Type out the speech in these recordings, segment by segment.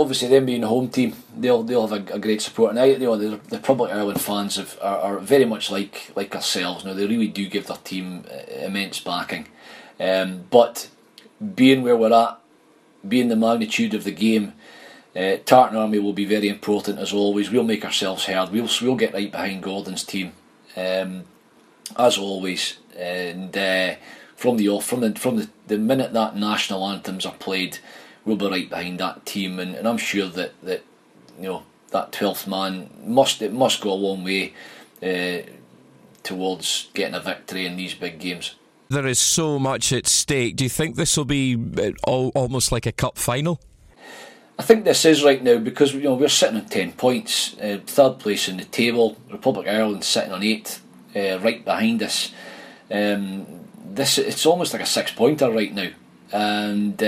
obviously them being the home team, they'll have a great support. And the Republic of Ireland fans are very much like ourselves. Now they really do give their team immense backing. But being where we're at, being the magnitude of the game, Tartan Army will be very important as always. We'll make ourselves heard. We'll get right behind Gordon's team, as always. And from the minute that national anthems are played, we'll be right behind that team. And I'm sure that that 12th man must go a long way towards getting a victory in these big games. There is so much at stake. Do you think this will be almost like a cup final? I think this is right now because we're sitting on 10 points, third place in the table. Republic of Ireland sitting on 8, right behind us. It's almost like a 6-pointer right now, and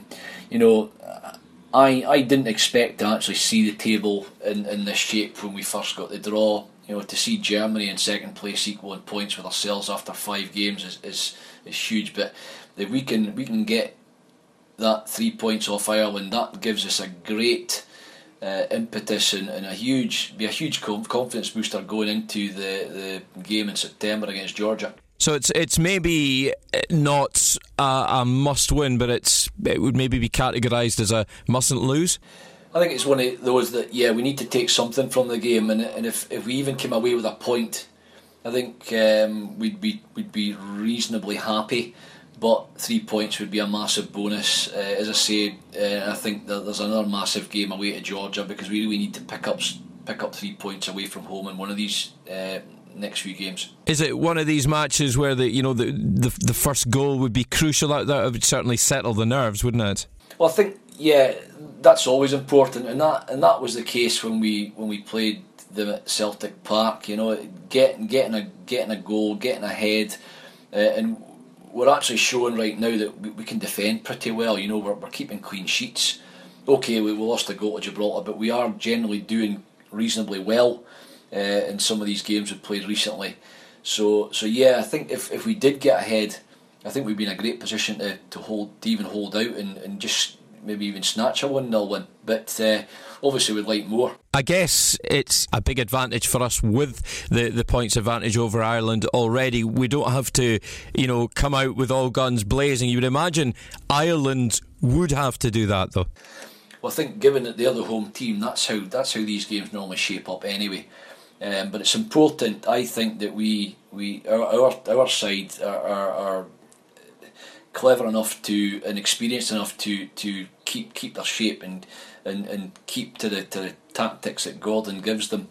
I didn't expect to actually see the table in this shape when we first got the draw. To see Germany in second place equal in points with ourselves after 5 games is huge. But if we can get that 3 points off Ireland, that gives us a great impetus and a huge confidence booster going into the game in September against Georgia. So it's maybe not a must win, but it would maybe be categorised as a mustn't lose. I think it's one of those that we need to take something from the game, and if we even came away with a point, I think we'd be reasonably happy. But 3 points would be a massive bonus. As I say, I think that there's another massive game away to Georgia because we really need to pick up 3 points away from home in one of these next few games. Is it one of these matches where the first goal would be crucial? That would certainly settle the nerves, wouldn't it? Well, I think that's always important, and that was the case when we played them at Celtic Park. Getting a goal, getting ahead, and we're actually showing right now that we can defend pretty well. We're keeping clean sheets. Okay, we lost a goal to Gibraltar, but we are generally doing reasonably well in some of these games we've played recently. So I think if we did get ahead, I think we'd be in a great position to even hold out and just maybe even snatch a 1-0 win. But obviously we'd like more. I guess it's a big advantage for us with the points advantage over Ireland already. We don't have to, come out with all guns blazing. You would imagine Ireland would have to do that, though. Well, I think given that they're the home team, that's how these games normally shape up anyway. But it's important, I think, that our side are clever enough and experienced enough to keep their shape and keep to the tactics that Gordon gives them,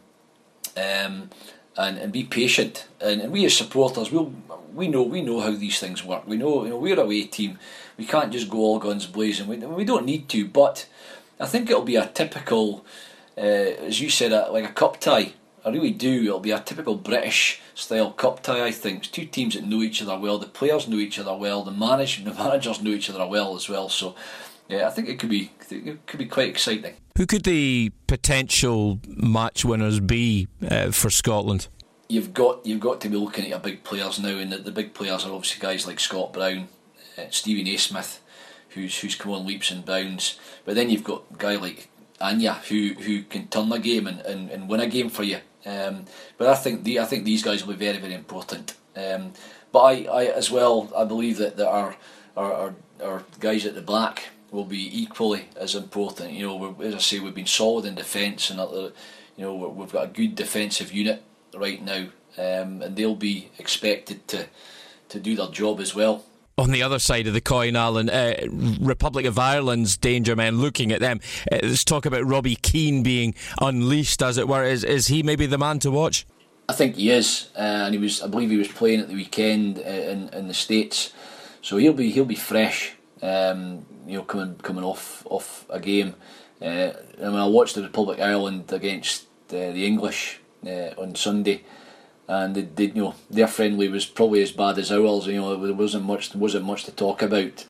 and be patient. And we as supporters, we know how these things work. We know, we're a away team. We can't just go all guns blazing. We don't need to. But I think it'll be a typical, as you said, like a cup tie. I really do. It'll be a typical British style cup tie, I think. It's two teams that know each other well. The players know each other well. The managers know each other well as well. So I think it could be quite exciting. Who could the potential match winners be for Scotland? You've got to be looking at your big players now, and the big players are obviously guys like Scott Brown, Stephen Naismith, who's come on leaps and bounds. But then you've got a guy like Anya who can turn a game and win a game for you. But I think these guys will be very, very important. But I as well, I believe that our guys at the back will be equally as important. As I say, we've been solid in defence, and we've got a good defensive unit right now, and they'll be expected to do their job as well. On the other side of the coin, Alan, Republic of Ireland's danger men, looking at them, let's talk about Robbie Keane being unleashed, as it were. Is he maybe the man to watch? I think he is, and I believe he was playing at the weekend in the States, so he'll be fresh. Coming off a game. I watched the Republic of Ireland against the English on Sunday, and their friendly was probably as bad as ours. There wasn't much to talk about.